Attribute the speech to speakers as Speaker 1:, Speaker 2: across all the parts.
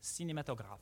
Speaker 1: cinématographe.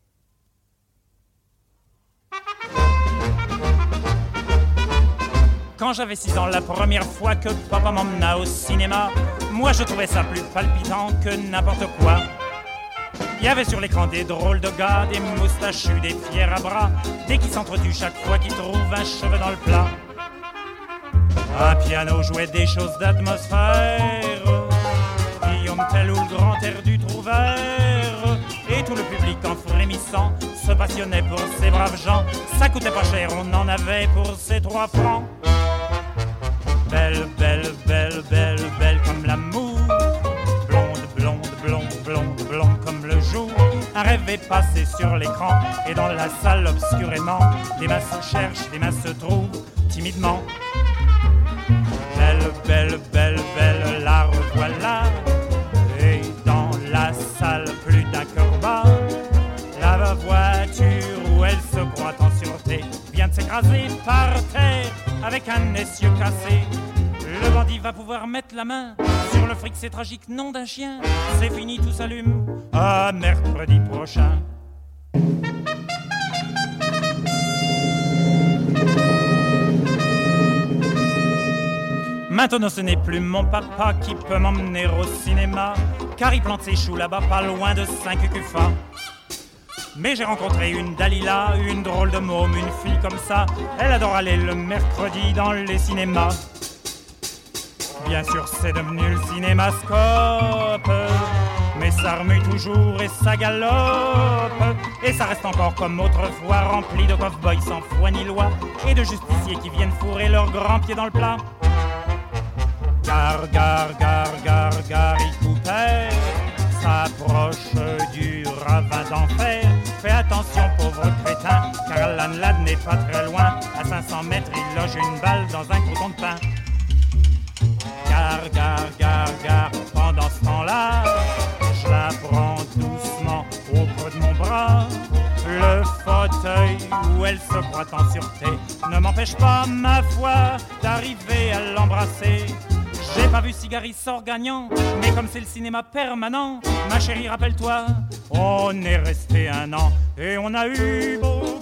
Speaker 1: Quand j'avais 6 ans, la première fois que papa m'emmena au cinéma, moi je trouvais ça plus palpitant que n'importe quoi. Il y avait sur l'écran des drôles de gars, des moustachus, des fiers à bras, des qui s'entretuent chaque fois qu'ils trouvent un cheveu dans le plat. Un piano jouait des choses d'atmosphère, Guillaume Tell ou le grand air du Trouvert, et tout le public en frémissant se passionnait pour ces braves gens. Ça coûtait pas cher, on en avait pour ces 3 francs. Belle, belle, belle, belle, belle comme l'amour, blonde, blonde, blonde, blonde, blonde comme le jour. Un rêve est passé sur l'écran, et dans la salle obscurément, des mains se cherchent, des mains se trouvent timidement. Belle, belle, belle, belle, la revoilà, et dans la salle plus d'un cœur bat. La voiture où elle se croit en sûreté vient de s'écraser par terre avec un essieu cassé. Le bandit va pouvoir mettre la main sur le fric, c'est tragique, nom d'un chien. C'est fini, tout s'allume, à mercredi prochain. Maintenant ce n'est plus mon papa qui peut m'emmener au cinéma, car il plante ses choux là-bas pas loin de Saint-Cucufa. Mais j'ai rencontré une Dalila, une drôle de môme, une fille comme ça. Elle adore aller le mercredi dans les cinémas. Bien sûr c'est devenu le cinémascope, mais ça remue toujours et ça galope. Et ça reste encore comme autrefois, rempli de cow-boys sans foi ni loi, et de justiciers qui viennent fourrer leurs grands pieds dans le plat. Gare, gare, gare, gare, Gary Cooper s'approche du ravin d'enfer. Fais attention pauvre crétin, car Alan Ladd n'est pas très loin. À 500 mètres il loge une balle dans un croûton de pain. Gare, gare, gare, gare, pendant ce temps-là, je la prends doucement au creux de mon bras. Le fauteuil où elle se croit en sûreté ne m'empêche pas, ma foi, d'arriver à l'embrasser. J'ai pas vu Cigari sort gagnant, mais comme c'est le cinéma permanent, ma chérie, rappelle-toi, on est resté 1 an et on a eu beau